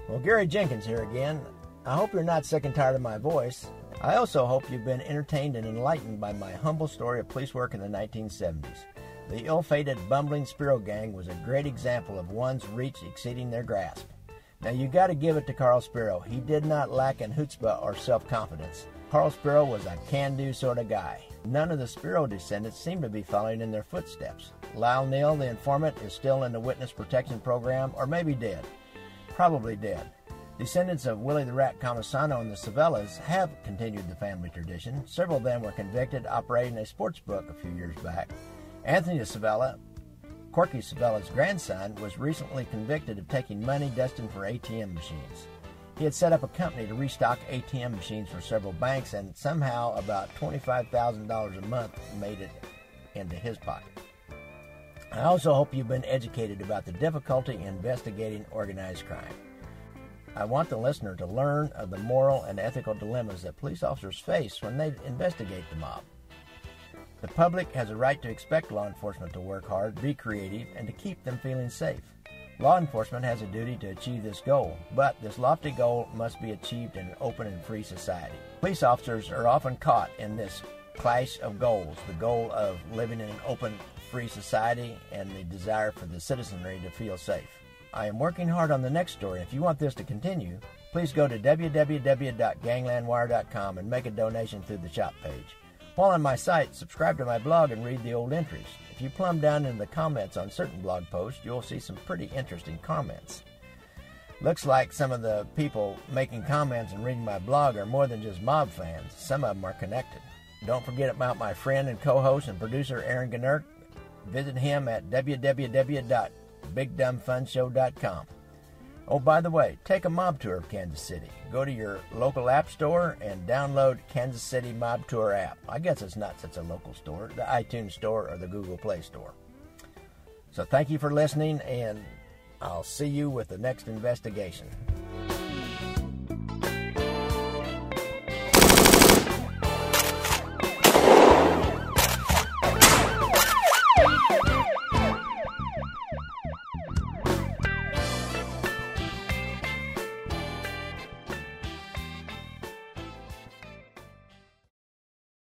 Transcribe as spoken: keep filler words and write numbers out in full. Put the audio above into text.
Well, Gary Jenkins here again. I hope you're not sick and tired of my voice. I also hope you've been entertained and enlightened by my humble story of police work in the nineteen seventies. The ill-fated bumbling Spiro gang was a great example of one's reach exceeding their grasp. Now you got to give it to Carl Spiro. He did not lack in chutzpah or self-confidence. Carl Spiro was a can-do sort of guy. None of the Spiro descendants seem to be following in their footsteps. Lyle Neal, the informant, is still in the witness protection program, or maybe dead. Probably dead. Descendants of Willie the Rat Comisano and the Savellas have continued the family tradition. Several of them were convicted operating a sports book a few years back. Anthony Savella, Corky Savella's grandson, was recently convicted of taking money destined for A T M machines. He had set up a company to restock A T M machines for several banks, and somehow about twenty-five thousand dollars a month made it into his pocket. I also hope you've been educated about the difficulty in investigating organized crime. I want the listener to learn of the moral and ethical dilemmas that police officers face when they investigate the mob. The public has a right to expect law enforcement to work hard, be creative, and to keep them feeling safe. Law enforcement has a duty to achieve this goal, but this lofty goal must be achieved in an open and free society. Police officers are often caught in this clash of goals, the goal of living in an open, free society and the desire for the citizenry to feel safe. I am working hard on the next story. If you want this to continue, please go to w w w dot gangland wire dot com and make a donation through the shop page. While on my site, subscribe to my blog and read the old entries. If you plumb down into the comments on certain blog posts, you'll see some pretty interesting comments. Looks like some of the people making comments and reading my blog are more than just mob fans. Some of them are connected. Don't forget about my friend and co-host and producer Aaron Gnurk. Visit him at w w w dot big dumb fun show dot com. Oh, by the way, take a mob tour of Kansas City. Go to your local app store and download Kansas City Mob Tour app. I guess it's not such a local store, the iTunes store or the Google Play store. So thank you for listening, and I'll see you with the next investigation.